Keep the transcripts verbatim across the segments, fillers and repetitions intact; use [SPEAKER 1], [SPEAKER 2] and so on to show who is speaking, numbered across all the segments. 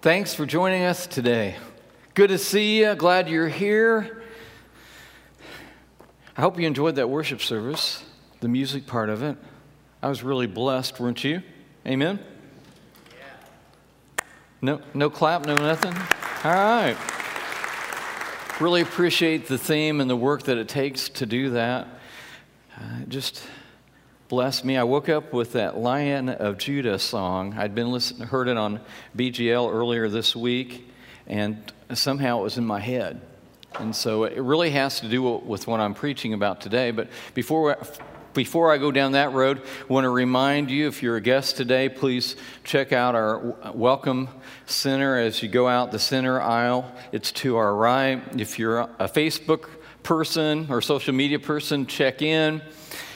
[SPEAKER 1] Thanks for joining us today. Good to see you. Glad you're here. I hope you enjoyed that worship service, the music part of it. I was really blessed, weren't you? Amen? Yeah. No, no clap, no nothing? All right. Really appreciate the theme and the work that it takes to do that. Uh, just blessed me. I woke up with that Lion of Judah song. I'd been listening, heard it on B G L earlier this week, and somehow it was in my head. And so it really has to do with what I'm preaching about today. But before before I go down that road, I want to remind you, if you're a guest today, please check out our Welcome Center as you go out the center aisle. It's to our right. If you're a Facebook person or social media person, check in.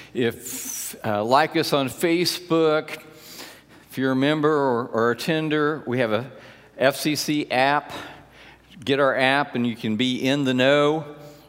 [SPEAKER 1] If uh, like us on Facebook, if you're a member or, or attender, we have a F C C app. Get our app and you can be in the know.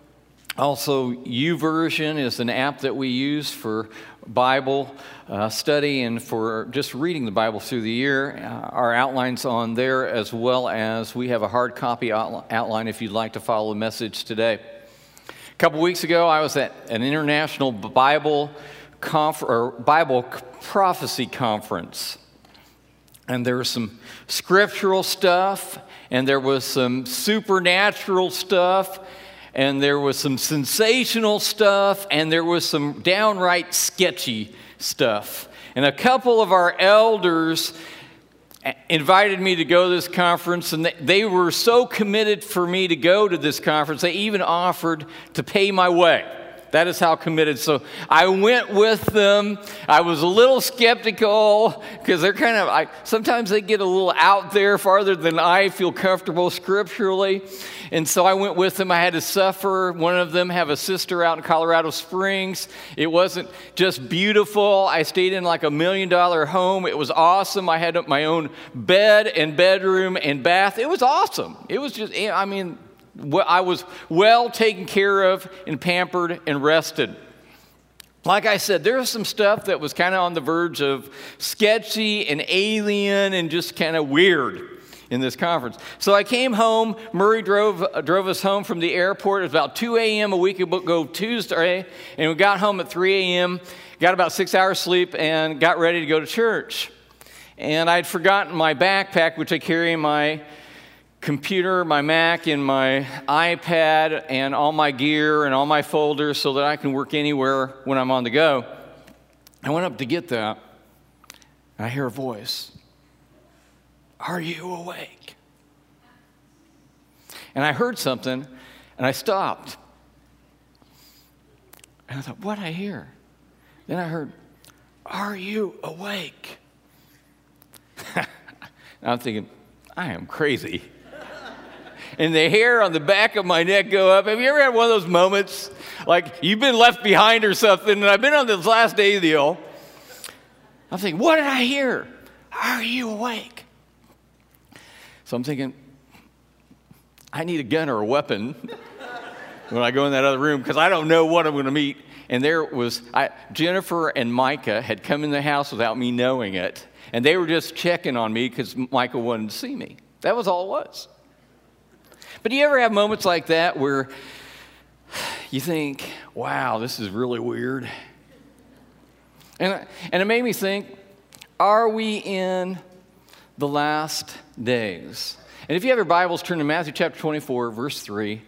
[SPEAKER 1] Also, YouVersion is an app that we use for Bible uh, study and for just reading the Bible through the year. Uh, our outline's on there, as well as we have a hard copy outline if you'd like to follow the message today. A couple weeks ago, I was at an international Bible conf- or Bible prophecy conference, and there was some scriptural stuff, and there was some supernatural stuff, and there was some sensational stuff, and there was some downright sketchy stuff. And a couple of our elders invited me to go to this conference, and they were so committed for me to go to this conference, they even offered to pay my way. That is how committed. So I went with them. I was a little skeptical because they're kind of, I, sometimes they get a little out there farther than I feel comfortable scripturally. And so I went with them. I had to suffer. One of them have a sister out in Colorado Springs. It wasn't just beautiful. I stayed in like a million dollar home. It was awesome. I had my own bed and bedroom and bath. It was awesome. It was just, I mean, I was well taken care of and pampered and rested. Like I said, there was some stuff that was kind of on the verge of sketchy and alien and just kind of weird in this conference. So I came home. Murray drove drove us home from the airport. It was about two a.m. a week ago Tuesday, and we got home at three a.m., got about six hours sleep, and got ready to go to church. And I'd forgotten my backpack, which I carry in my computer, my Mac, and my iPad, and all my gear and all my folders so that I can work anywhere when I'm on the go. I went up to get that, and I hear a voice. Are you awake? And I heard something, and I stopped. And I thought, what'd I hear? Then I heard, are you awake? And I'm thinking, I am crazy. And the hair on the back of my neck go up. Have you ever had one of those moments? Like you've been left behind or something, and I've been on this last day deal. I'm thinking, what did I hear? Are you awake? So I'm thinking, I need a gun or a weapon when I go in that other room because I don't know what I'm going to meet. And there was, I, Jennifer and Micah had come in the house without me knowing it. And they were just checking on me because Micah wanted to see me. That was all it was. But do you ever have moments like that where you think, wow, this is really weird? And, and it made me think, are we in the last days? And if you have your Bibles, turn to Matthew chapter twenty-four, verse three.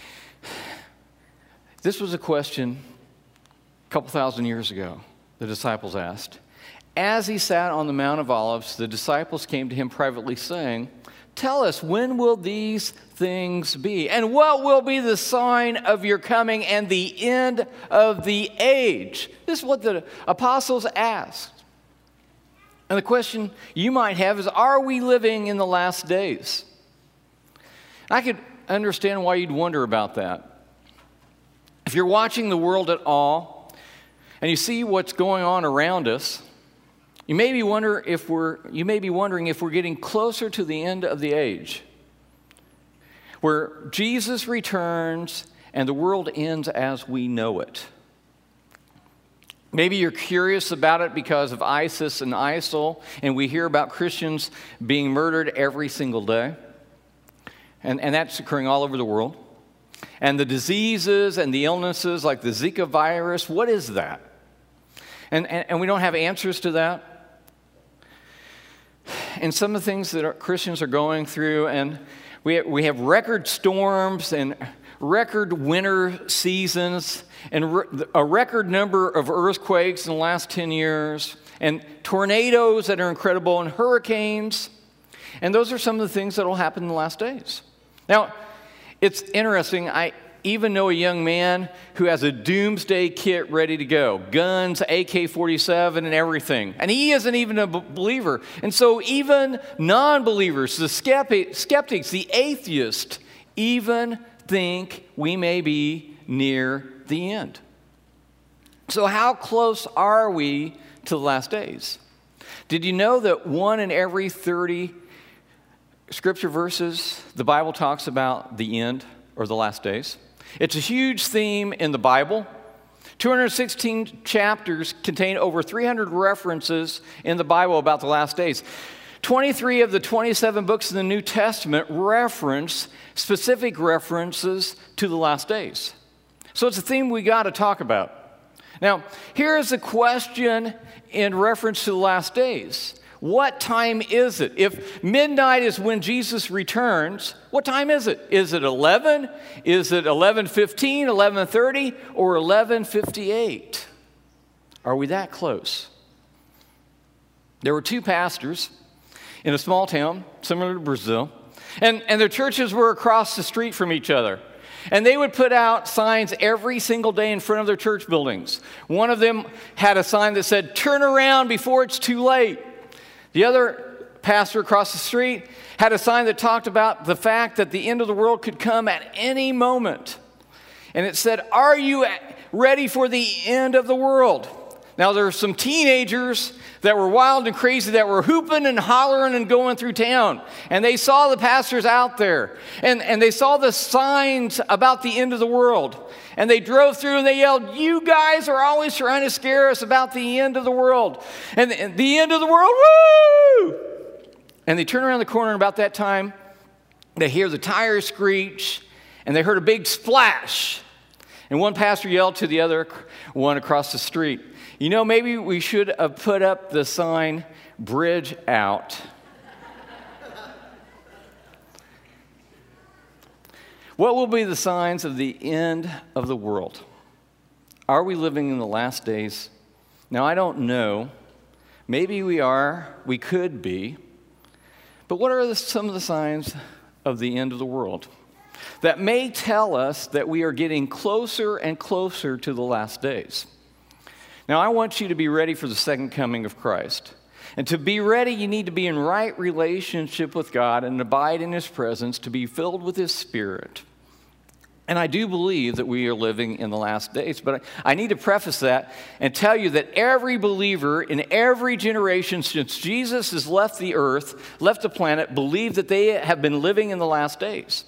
[SPEAKER 1] This was a question a couple thousand years ago the disciples asked. As he sat on the Mount of Olives, the disciples came to him privately saying, tell us, when will these things be? And what will be the sign of your coming and the end of the age? This is what the apostles asked. And the question you might have is, are we living in the last days? I could understand why you'd wonder about that. If you're watching the world at all, and you see what's going on around us, You may be wonder if we're you may be wondering if we're getting closer to the end of the age, where Jesus returns and the world ends as we know it. Maybe you're curious about it because of ISIS and ISIL, and we hear about Christians being murdered every single day. And, and that's occurring all over the world. And the diseases and the illnesses like the Zika virus, what is that? And, and, and we don't have answers to that. And some of the things that our Christians are going through, and we have, we have record storms and record winter seasons, and re- a record number of earthquakes in the last ten years, and tornadoes that are incredible, and hurricanes. And those are some of the things that will happen in the last days. Now, it's interesting. I even know a young man who has a doomsday kit ready to go. Guns, A K forty-seven, and everything. And he isn't even a b- believer. And so even non-believers, the skepti- skeptics, the atheists, even think we may be near the end. So how close are we to the last days? Did you know that one in every thirty scripture verses, the Bible talks about the end or the last days? It's a huge theme in the Bible. two hundred sixteen chapters contain over three hundred references in the Bible about the last days. twenty-three of the twenty-seven books in the New Testament reference specific references to the last days. So it's a theme we got to talk about. Now, here is a question in reference to the last days. What time is it? If midnight is when Jesus returns, what time is it? Is it eleven? Is it eleven fifteen, eleven thirty, or eleven fifty-eight? Are we that close? There were two pastors in a small town, similar to Brazil, and, and their churches were across the street from each other. And they would put out signs every single day in front of their church buildings. One of them had a sign that said, "Turn around before it's too late." The other pastor across the street had a sign that talked about the fact that the end of the world could come at any moment. And it said, "Are you ready for the end of the world?" Now, there were some teenagers that were wild and crazy that were hooping and hollering and going through town. And they saw the pastors out there. And, and they saw the signs about the end of the world. And they drove through and they yelled, "You guys are always trying to scare us about the end of the world." And, and the end of the world, woo! And they turned around the corner, and about that time, they hear the tires screech, and they heard a big splash. And one pastor yelled to the other one across the street, "You know, maybe we should have put up the sign, 'Bridge out.'" What will be the signs of the end of the world? Are we living in the last days? Now, I don't know. Maybe we are. We could be. But what are the, some of the signs of the end of the world that may tell us that we are getting closer and closer to the last days? Now, I want you to be ready for the second coming of Christ. And to be ready, you need to be in right relationship with God and abide in His presence, to be filled with His Spirit. And I do believe that we are living in the last days, but I need to preface that and tell you that every believer in every generation since Jesus has left the earth, left the planet, believe that they have been living in the last days.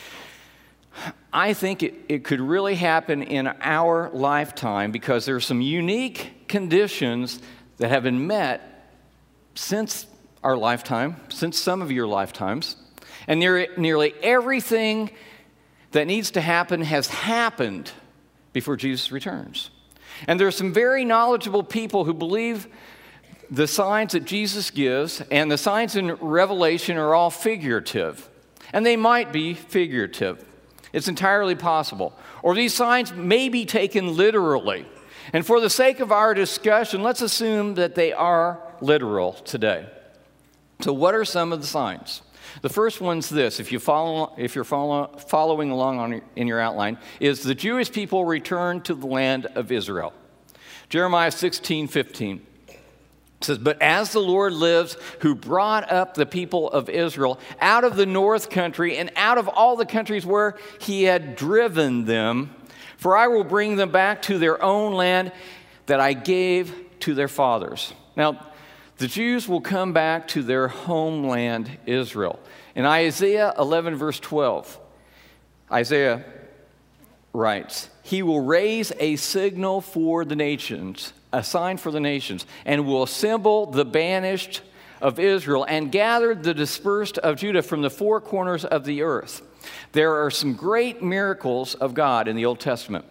[SPEAKER 1] I think it, it could really happen in our lifetime because there are some unique conditions that have been met since our lifetime, since some of your lifetimes. And near, nearly everything that needs to happen has happened before Jesus returns. And there are some very knowledgeable people who believe the signs that Jesus gives and the signs in Revelation are all figurative. And they might be figurative. It's entirely possible. Or these signs may be taken literally. And for the sake of our discussion, let's assume that they are literal today. So what are some of the signs? The first one's this, if, you follow, if you're follow, following along on your, in your outline, is the Jewish people return to the land of Israel. Jeremiah sixteen fifteen. It says, "But as the Lord lives, who brought up the people of Israel out of the north country and out of all the countries where He had driven them, for I will bring them back to their own land that I gave to their fathers." Now, the Jews will come back to their homeland, Israel. In Isaiah eleven, verse twelve, Isaiah writes, "He will raise a signal for the nations, a sign for the nations, and will assemble the banished of Israel and gather the dispersed of Judah from the four corners of the earth. There are some great miracles of God in the Old Testament.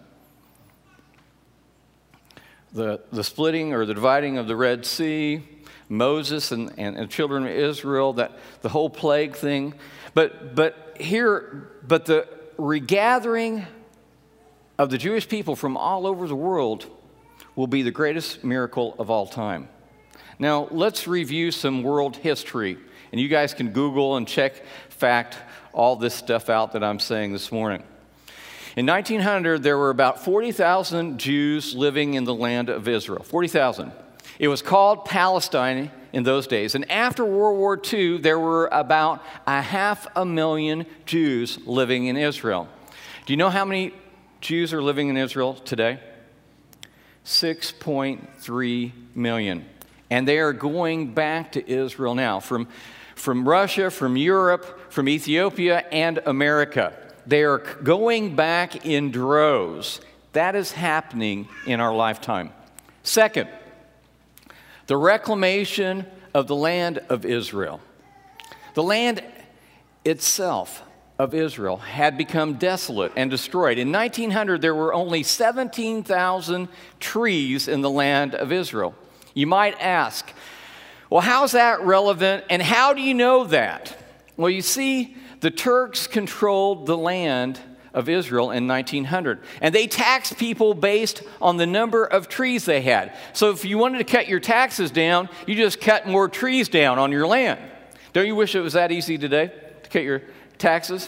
[SPEAKER 1] The, the splitting or the dividing of the Red Sea, Moses and, and, and children of Israel, that the whole plague thing. But but here, but the regathering of the Jewish people from all over the world will be the greatest miracle of all time. Now, let's review some world history. And you guys can Google and check, fact, all this stuff out that I'm saying this morning. In nineteen hundred, there were about forty thousand Jews living in the land of Israel. forty thousand. It was called Palestine in those days. And after World War Two, there were about a half a million Jews living in Israel. Do you know how many Jews are living in Israel today? six point three million. And they are going back to Israel now from, from Russia, from Europe, from Ethiopia, and America. They are going back in droves. That is happening in our lifetime. Second, the reclamation of the land of Israel. The land itself of Israel had become desolate and destroyed. In nineteen hundred, there were only seventeen thousand trees in the land of Israel. You might ask, well, how's that relevant, and how do you know that? Well, you see, the Turks controlled the land of Israel in nineteen hundred, and they taxed people based on the number of trees they had. So if you wanted to cut your taxes down, you just cut more trees down on your land. Don't you wish it was that easy today to cut your taxes?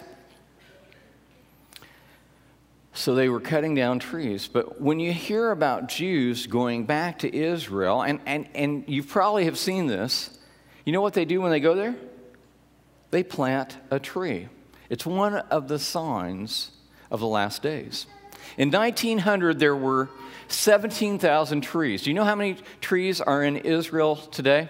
[SPEAKER 1] So they were cutting down trees. But when you hear about Jews going back to Israel, and, and, and you probably have seen this, you know what they do when they go there? They plant a tree. It's one of the signs of the last days. In nineteen hundred, there were seventeen thousand trees. Do you know how many trees are in Israel today?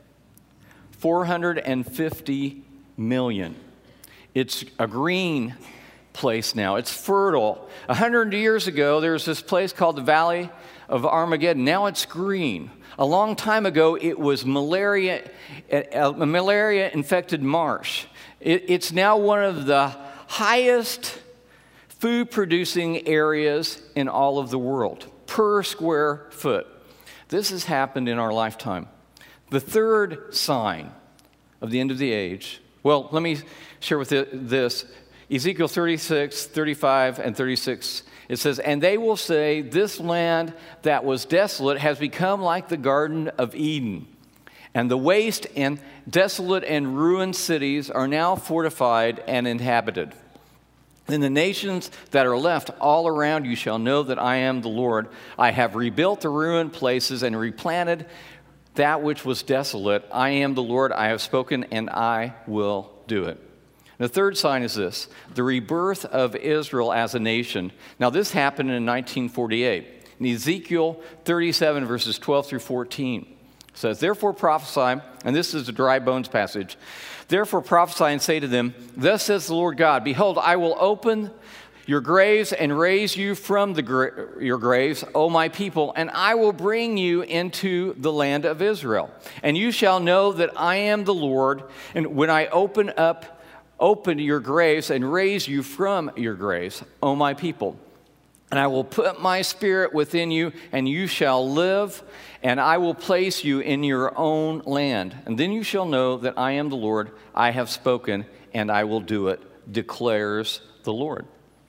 [SPEAKER 1] four hundred fifty million. It's a green place now. It's fertile. A hundred years ago, there was this place called the Valley of Armageddon. Now it's green. A long time ago, it was malaria, a malaria-infected marsh. It, it's now one of the highest food-producing areas in all of the world per square foot. This has happened in our lifetime. The third sign of the end of the age, well, let me share with it this. Ezekiel thirty-six, thirty-five, and thirty-six, it says, "And they will say, this land that was desolate has become like the Garden of Eden. And the waste and desolate and ruined cities are now fortified and inhabited. Then the nations that are left all around you shall know that I am the Lord. I have rebuilt the ruined places and replanted that which was desolate. I am the Lord. I have spoken, and I will do it." The third sign is this, the rebirth of Israel as a nation. Now, this happened in nineteen forty-eight. In Ezekiel thirty-seven, verses twelve through fourteen, it says, "Therefore prophesy," and this is the dry bones passage, "Therefore prophesy and say to them, thus says the Lord God, behold, I will open your graves and raise you from the gra- your graves, O my people, and I will bring you into the land of Israel. And you shall know that I am the Lord, and when I open up Open your graves and raise you from your graves, O my people. And I will put my spirit within you, and you shall live, and I will place you in your own land. And then you shall know that I am the Lord. I have spoken, and I will do it, declares the Lord."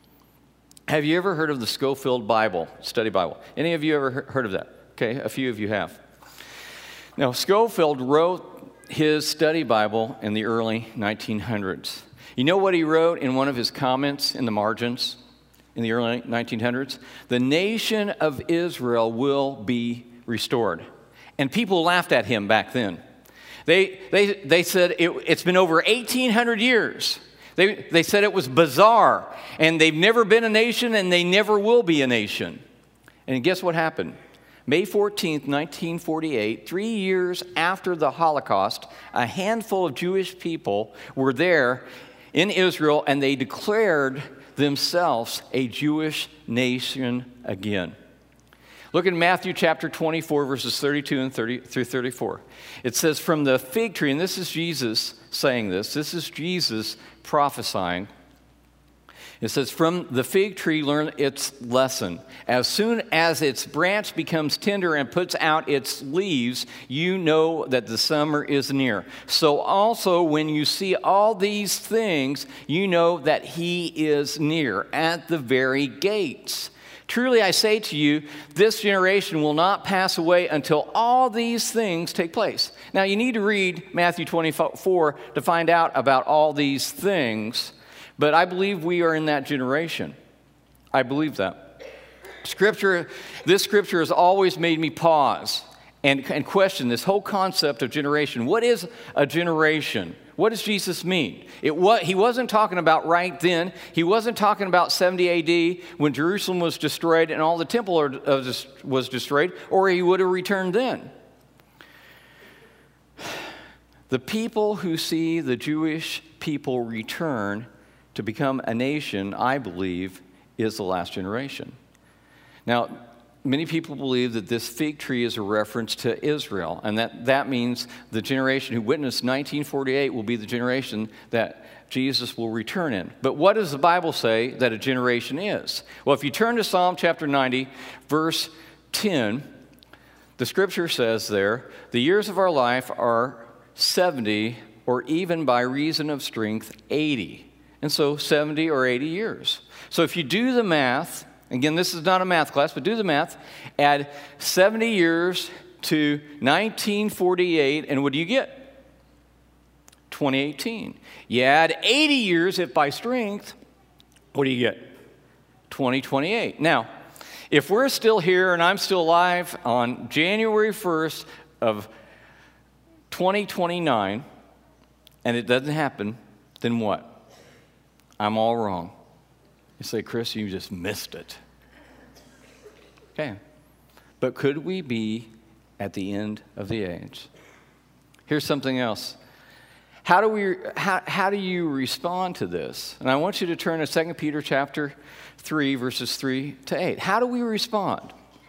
[SPEAKER 1] Have you ever heard of the Scofield Bible, study Bible? Any of you ever heard of that? Okay, a few of you have. Now, Scofield wrote his study Bible in the early nineteen hundreds. You know what he wrote in one of his comments in the margins in the early nineteen hundreds? "The nation of Israel will be restored." And people laughed at him back then. They, they, they said it, it's been over eighteen hundred years. They, they said it was bizarre, and they've never been a nation, and they never will be a nation. And guess what happened? May fourteenth, nineteen forty-eight, three years after the Holocaust, a handful of Jewish people were there in Israel, and they declared themselves a Jewish nation again. Look at Matthew chapter twenty-four, verses thirty-two and thirty through thirty-four. It says, from the fig tree, and this is Jesus saying this, this is Jesus prophesying. It says, from the fig tree learn its lesson. As soon as its branch becomes tender and puts out its leaves, you know that the summer is near. So also when you see all these things, you know that he is near at the very gates. Truly I say to you, this generation will not pass away until all these things take place. Now you need to read Matthew twenty-four to find out about all these things. But I believe we are in that generation. I believe that. Scripture, this scripture has always made me pause and, and question this whole concept of generation. What is a generation? What does Jesus mean? It was, he wasn't talking about right then. He wasn't talking about seventy A D when Jerusalem was destroyed and all the temple was destroyed, or he would have returned then. The people who see the Jewish people return to become a nation, I believe, is the last generation. Now, many people believe that this fig tree is a reference to Israel, and that, that means the generation who witnessed nineteen forty-eight will be the generation that Jesus will return in. But what does the Bible say that a generation is? Well, if you turn to Psalm chapter ninety, verse ten, the scripture says there, the years of our life are seventy, or even by reason of strength, eighty. And so seventy or eighty years. So if you do the math, again, this is not a math class, but do the math, add seventy years to nineteen forty-eight, and what do you get? twenty eighteen. You add eighty years, if by strength, what do you get? twenty twenty-eight. Now, if we're still here and I'm still alive on January first of twenty twenty-nine, and it doesn't happen, then what? I'm all wrong. You say, Chris, you just missed it. Okay. But could we be at the end of the age? Here's something else. How do we how, how do you respond to this? And I want you to turn to Second Peter chapter three, verses three to eight. How do we respond?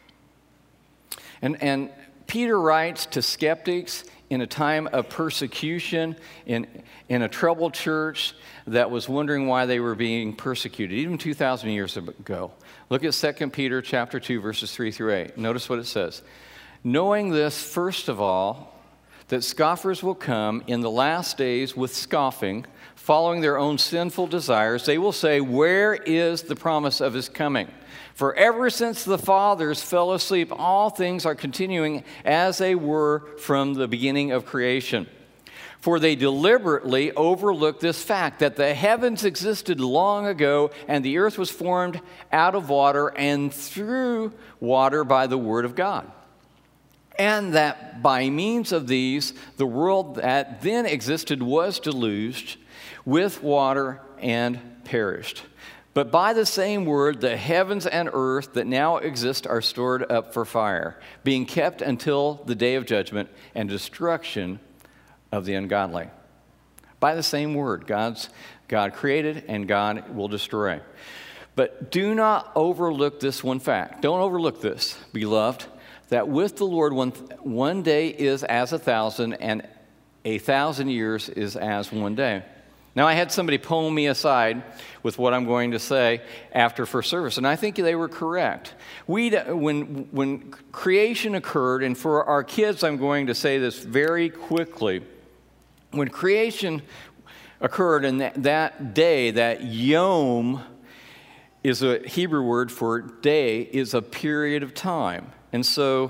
[SPEAKER 1] And and Peter writes to skeptics in a time of persecution, in, in a troubled church that was wondering why they were being persecuted, even two thousand years ago. Look at Second Peter chapter two, verses three through eight. Notice what it says. Knowing this, first of all, that scoffers will come in the last days with scoffing, following their own sinful desires. They will say, where is the promise of his coming? For ever since the fathers fell asleep, all things are continuing as they were from the beginning of creation. For they deliberately overlook this fact that the heavens existed long ago, and the earth was formed out of water and through water by the word of God. And that by means of these, the world that then existed was deluged with water and perished. But by the same word, the heavens and earth that now exist are stored up for fire, being kept until the day of judgment and destruction of the ungodly. By the same word, God's God created and God will destroy. But do not overlook this one fact. Don't overlook this, beloved, that with the Lord one, one day is as a thousand, and a thousand years is as one day. Now, I had somebody pull me aside with what I'm going to say after first service, and I think they were correct. We, when, when creation occurred, and for our kids, I'm going to say this very quickly. When creation occurred, and that, that day, that yom is a Hebrew word for day, is a period of time. And so,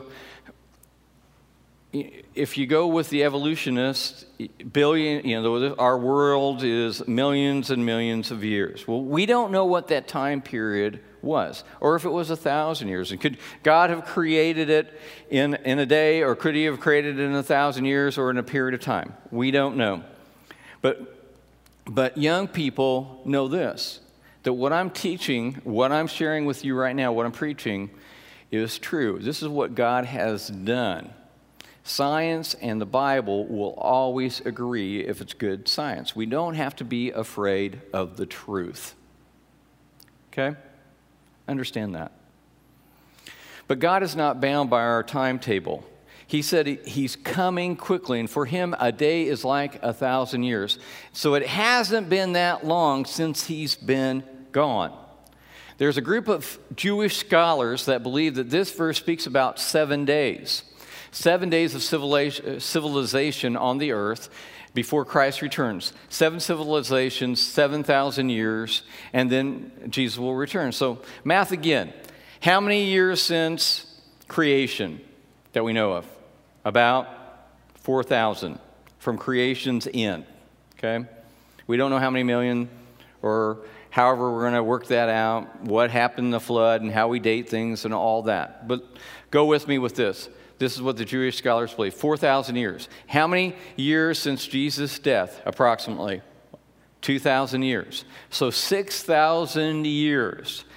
[SPEAKER 1] if you go with the evolutionists, billion, you know, our world is millions and millions of years. Well, we don't know what that time period was, or if it was a thousand years. And could God have created it in, in a day, or could he have created it in a thousand years or in a period of time? We don't know. But, but young people know this, that what I'm teaching, what I'm sharing with you right now, what I'm preaching is true. This is what God has done. Science and the Bible will always agree if it's good science. We don't have to be afraid of the truth. Okay? Understand that. But God is not bound by our timetable. He said he's coming quickly, and for him, a day is like a thousand years. So it hasn't been that long since he's been gone. There's a group of Jewish scholars that believe that this verse speaks about seven days. Seven days of civilization on the earth before Christ returns. Seven civilizations, seven thousand years, and then Jesus will return. So math again. How many years since creation that we know of? About four thousand from creation's end, okay? We don't know how many million or however we're going to work that out, what happened in the flood and how we date things and all that. But go with me with this. This is what the Jewish scholars believe. four thousand years. How many years since Jesus' death? Approximately two thousand years. So six thousand years.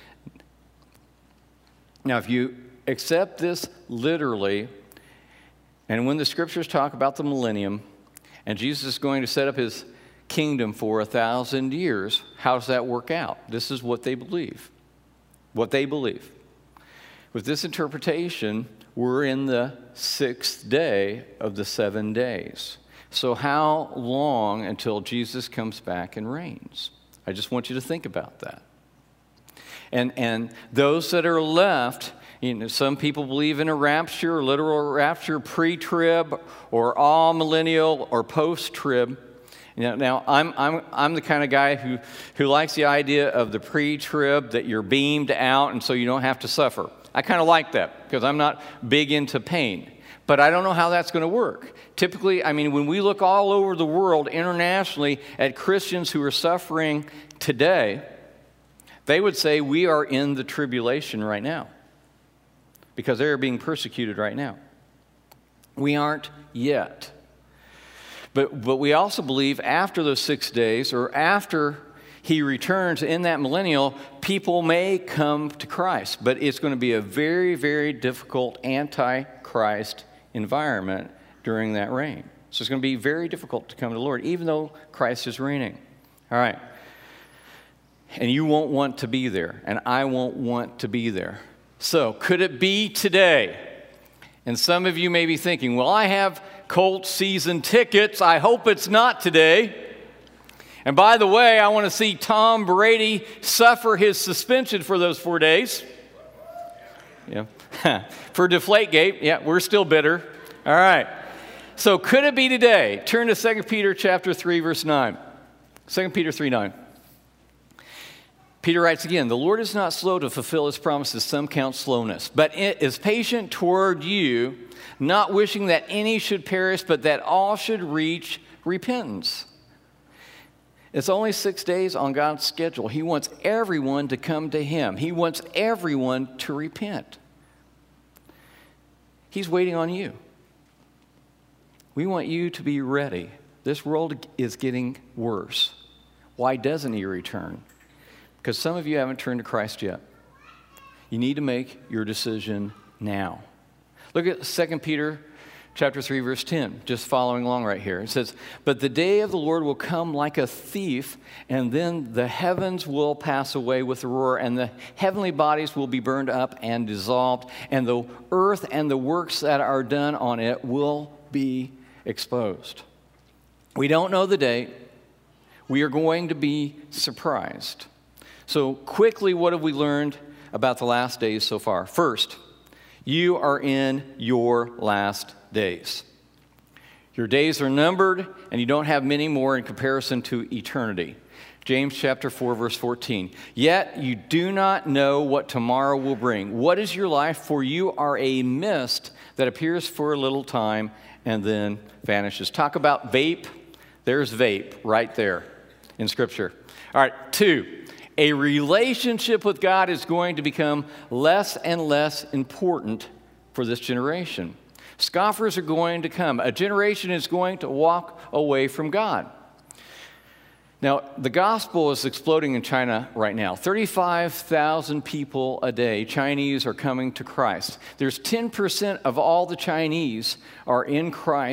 [SPEAKER 1] Now, if you accept this literally, and when the scriptures talk about the millennium, and Jesus is going to set up his kingdom for a thousand years, how does that work out? This is what they believe. What they believe. With this interpretation, we're in the sixth day of the seven days. So how long until Jesus comes back and reigns? I just want you to think about that. And and those that are left, you know, some people believe in a rapture, literal rapture, pre-trib, or all millennial, or post-trib. You know, now, I'm I'm I'm the kind of guy who who likes the idea of the pre-trib, that you're beamed out, and so you don't have to suffer. I kind of like that because I'm not big into pain. But I don't know how that's going to work. Typically, I mean, when we look all over the world internationally at Christians who are suffering today, they would say we are in the tribulation right now because they're being persecuted right now. We aren't yet. But, but we also believe after those six days or after he returns in that millennial, people may come to Christ. But it's going to be a very, very difficult anti-Christ environment during that reign. So it's going to be very difficult to come to the Lord, even though Christ is reigning. All right. And you won't want to be there, and I won't want to be there. So could it be today? And some of you may be thinking, well, I have Colts season tickets. I hope it's not today. And by the way, I want to see Tom Brady suffer his suspension for those four days. Yeah. For Deflategate, yeah, we're still bitter. All right. So could it be today? Turn to Second Peter chapter three, verse nine. Second Peter three, nine. Peter writes again, the Lord is not slow to fulfill his promises, some count slowness, but it is patient toward you, not wishing that any should perish, but that all should reach repentance. It's only six days on God's schedule. He wants everyone to come to him. He wants everyone to repent. He's waiting on you. We want you to be ready. This world is getting worse. Why doesn't he return? Because some of you haven't turned to Christ yet. You need to make your decision now. Look at Second Peter chapter three, verse ten, just following along right here. It says, but the day of the Lord will come like a thief, and then the heavens will pass away with a roar, and the heavenly bodies will be burned up and dissolved, and the earth and the works that are done on it will be exposed. We don't know the date. We are going to be surprised. So quickly, what have we learned about the last days so far? First, you are in your last days. Your days are numbered, and you don't have many more in comparison to eternity. James chapter four, verse fourteen. Yet you do not know what tomorrow will bring. What is your life? For you are a mist that appears for a little time and then vanishes. Talk about vape. There's vape right there in Scripture. All right, two. A relationship with God is going to become less and less important for this generation. Scoffers are going to come. A generation is going to walk away from God. Now, the gospel is exploding in China right now. thirty-five thousand people a day, Chinese, are coming to Christ. There's ten percent of all the Chinese are in Christ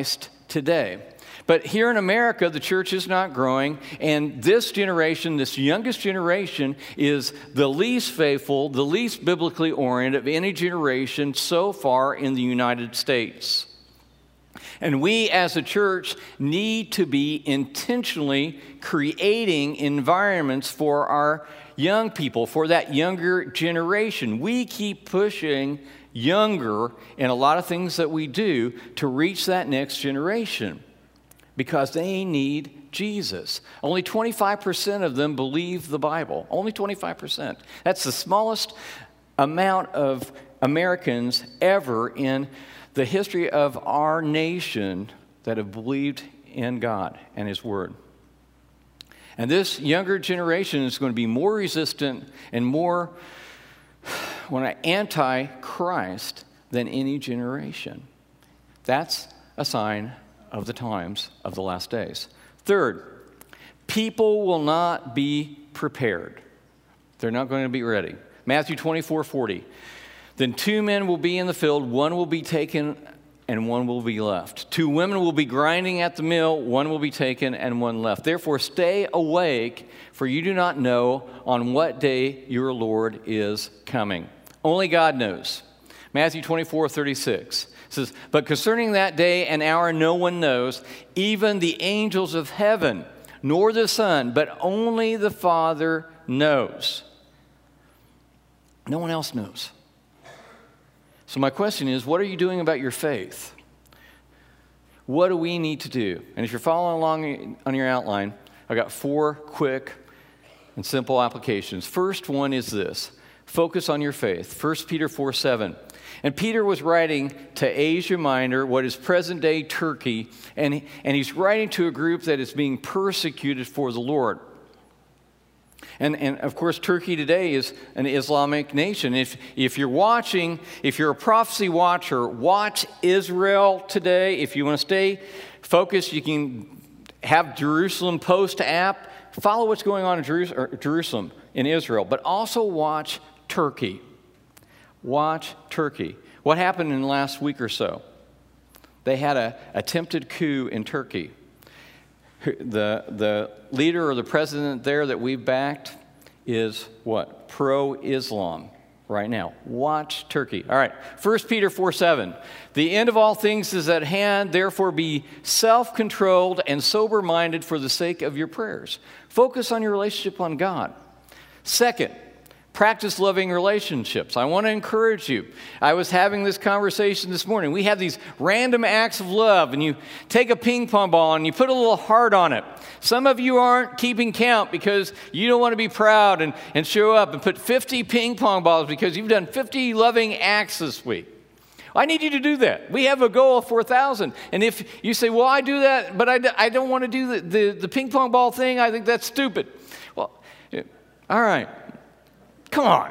[SPEAKER 1] today. But here in America, the church is not growing, and this generation, this youngest generation, is the least faithful, the least biblically oriented of any generation so far in the United States. And we as a church need to be intentionally creating environments for our young people, for that younger generation. We keep pushing younger in a lot of things that we do to reach that next generation, because they need Jesus. Only twenty-five percent of them believe the Bible. Only twenty-five percent. That's the smallest amount of Americans ever in the history of our nation that have believed in God and His Word. And this younger generation is going to be more resistant and more anti-Christ than any generation. That's a sign of the times of the last days. Third, people will not be prepared. They're not going to be ready. Matthew twenty-four forty. Then two men will be in the field, one will be taken and one will be left. Two women will be grinding at the mill, one will be taken and one left. Therefore stay awake, for you do not know on what day your Lord is coming. Only God knows. Matthew twenty-four thirty-six. Says, but concerning that day and hour no one knows, even the angels of heaven, nor the Son, but only the Father knows. No one else knows. So my question is, what are you doing about your faith? What do we need to do? And if you're following along on your outline, I've got four quick and simple applications. First one is this: focus on your faith. First Peter four seven. And Peter was writing to Asia Minor, what is present-day Turkey, and, and he's writing to a group that is being persecuted for the Lord. And, and of course, Turkey today is an Islamic nation. If, if you're watching, if you're a prophecy watcher, watch Israel Today. If you want to stay focused, you can have Jerusalem Post app. Follow what's going on in Jerusalem, in Israel, but also watch Turkey. Watch Turkey. What happened in the last week or so? They had an attempted coup in Turkey. The, the leader or the president there that we've backed is what? Pro-Islam right now. Watch Turkey. All right. First Peter four seven. The end of all things is at hand. Therefore be self-controlled and sober-minded for the sake of your prayers. Focus on your relationship on God. Second, practice loving relationships. I want to encourage you. I was having this conversation this morning. We have these random acts of love, and you take a ping pong ball and you put a little heart on it. Some of you aren't keeping count because you don't want to be proud and, and show up and put fifty ping pong balls because you've done fifty loving acts this week. I need you to do that. We have a goal of four thousand. And if you say, well, I do that, but I, I don't want to do the, the, the ping pong ball thing, I think that's stupid. Well, all right. Come on.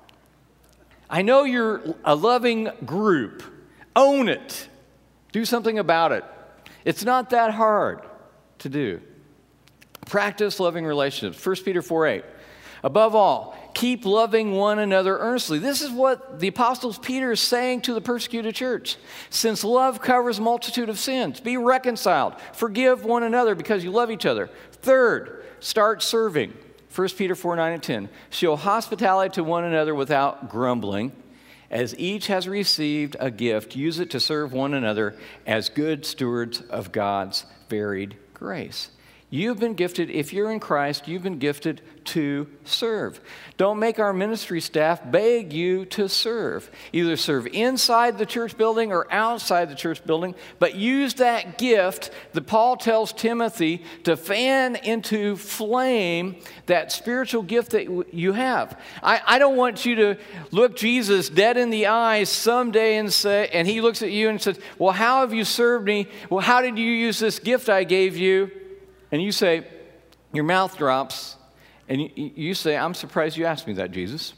[SPEAKER 1] I know you're a loving group. Own it. Do something about it. It's not that hard to do. Practice loving relationships. First Peter four eight. Above all, keep loving one another earnestly. This is what the Apostle Peter is saying to the persecuted church. Since love covers a multitude of sins, be reconciled. Forgive one another because you love each other. Third, start serving. First Peter four nine and ten. Show hospitality to one another without grumbling. As each has received a gift, use it to serve one another as good stewards of God's varied grace. You've been gifted, if you're in Christ, you've been gifted to serve. Don't make our ministry staff beg you to serve. Either serve inside the church building or outside the church building, but use that gift that Paul tells Timothy to fan into flame that spiritual gift that you have. I, I don't want you to look Jesus dead in the eyes someday and say, and he looks at you and says, well, how have you served me? Well, how did you use this gift I gave you? And you say, your mouth drops, and you, you say, I'm surprised you asked me that, Jesus.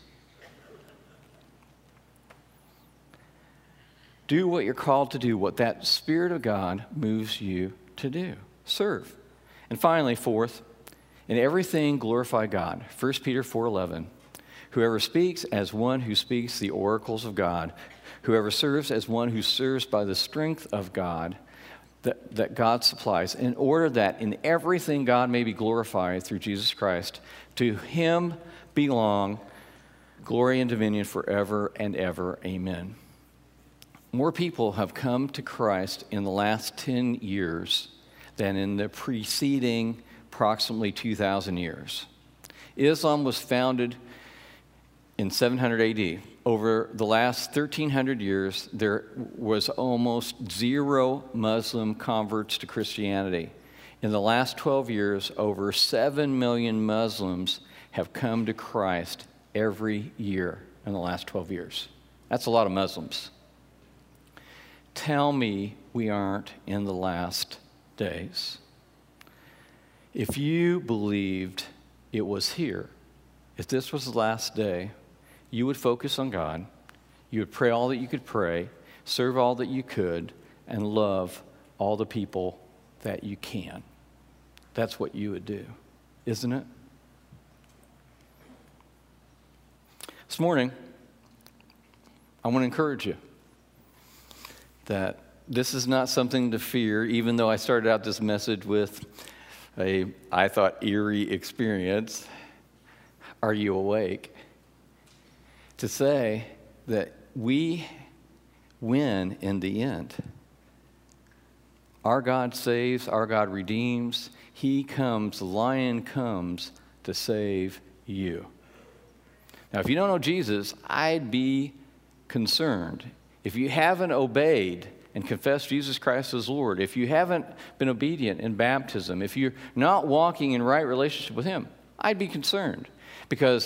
[SPEAKER 1] Do what you're called to do, what that Spirit of God moves you to do. Serve. And finally, fourth, in everything glorify God. First Peter four eleven. Whoever speaks as one who speaks the oracles of God, whoever serves as one who serves by the strength of God, that, that God supplies, in order that in everything God may be glorified through Jesus Christ. To him belong glory and dominion forever and ever. Amen. More people have come to Christ in the last ten years than in the preceding approximately two thousand years. Islam was founded in seven hundred A D. Over the last thirteen hundred years, there was almost zero Muslim converts to Christianity. In the last twelve years, over seven million Muslims have come to Christ every year in the last twelve years. That's a lot of Muslims. Tell me we aren't in the last days. If you believed it was here, if this was the last day, you would focus on God, you would pray all that you could pray, serve all that you could, and love all the people that you can. That's what you would do, isn't it? This morning, I want to encourage you that this is not something to fear, even though I started out this message with a, I thought, eerie experience. Are you awake? To say that we win in the end. Our God saves, our God redeems. He comes, the Lion comes to save you. Now, if you don't know Jesus, I'd be concerned. If you haven't obeyed and confessed Jesus Christ as Lord, if you haven't been obedient in baptism, if you're not walking in right relationship with Him, I'd be concerned. Because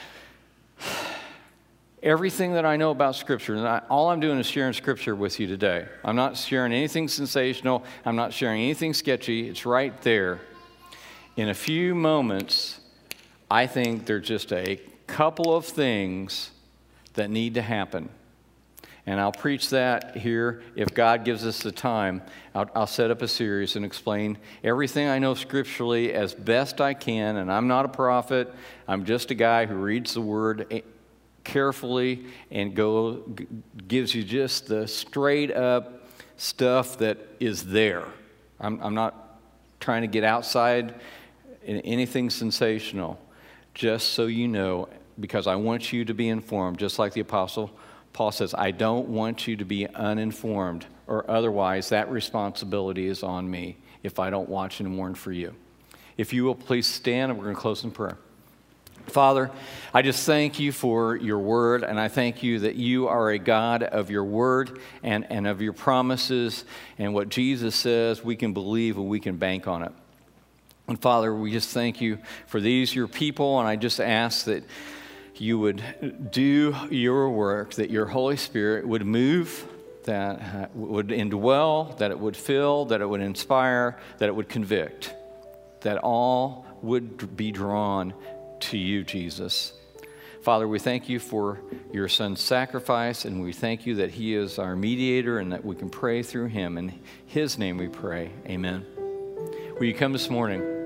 [SPEAKER 1] everything that I know about Scripture, and I, all I'm doing is sharing Scripture with you today. I'm not sharing anything sensational. I'm not sharing anything sketchy. It's right there. In a few moments, I think there's just a couple of things that need to happen. And I'll preach that here. If God gives us the time, I'll, I'll set up a series and explain everything I know scripturally as best I can. And I'm not a prophet. I'm just a guy who reads the Word carefully and go gives you just the straight up stuff that is there. I'm, I'm not trying to get outside in anything sensational, just so you know, because I want you to be informed, just like the Apostle Paul says, I don't want you to be uninformed, or otherwise that responsibility is on me if I don't watch and warn for you. If you will please stand, and we're going to close in prayer. Father, I just thank you for your word, and I thank you that you are a God of your word and, and of your promises, and what Jesus says we can believe and we can bank on it. And Father, we just thank you for these, your people, and I just ask that you would do your work, that your Holy Spirit would move, that would indwell, that it would fill, that it would inspire, that it would convict, that all would be drawn to you, Jesus. Father, we thank you for your Son's sacrifice, and we thank you that he is our mediator and that we can pray through him. In his name we pray, amen. Will you come this morning?